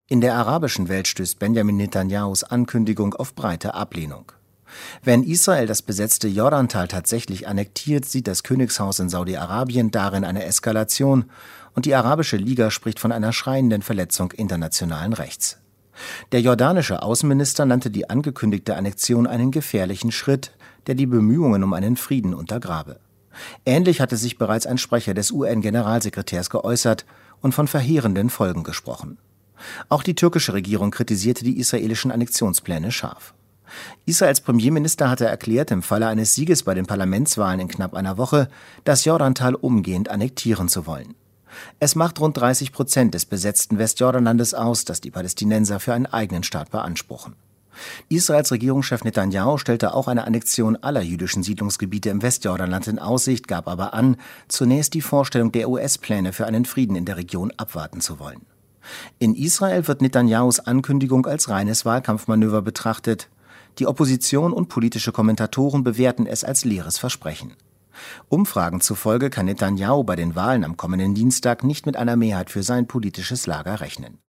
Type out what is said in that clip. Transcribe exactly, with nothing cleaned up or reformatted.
In der arabischen Welt stößt Benjamin Netanyahus Ankündigung auf breite Ablehnung. Wenn Israel das besetzte Jordantal tatsächlich annektiert, sieht das Königshaus in Saudi-Arabien darin eine Eskalation und die Arabische Liga spricht von einer schreienden Verletzung internationalen Rechts. Der jordanische Außenminister nannte die angekündigte Annexion einen gefährlichen Schritt, der die Bemühungen um einen Frieden untergrabe. Ähnlich hatte sich bereits ein Sprecher des U N-Generalsekretärs geäußert und von verheerenden Folgen gesprochen. Auch die türkische Regierung kritisierte die israelischen Annexionspläne scharf. Israels Premierminister hatte erklärt, im Falle eines Sieges bei den Parlamentswahlen in knapp einer Woche das Jordantal umgehend annektieren zu wollen. Es macht rund dreißig Prozent des besetzten Westjordanlandes aus, das die Palästinenser für einen eigenen Staat beanspruchen. Israels Regierungschef Netanyahu stellte auch eine Annexion aller jüdischen Siedlungsgebiete im Westjordanland in Aussicht, gab aber an, zunächst die Vorstellung der U S-Pläne für einen Frieden in der Region abwarten zu wollen. In Israel wird Netanyahus Ankündigung als reines Wahlkampfmanöver betrachtet. Die Opposition und politische Kommentatoren bewerten es als leeres Versprechen. Umfragen zufolge kann Netanyahu bei den Wahlen am kommenden Dienstag nicht mit einer Mehrheit für sein politisches Lager rechnen.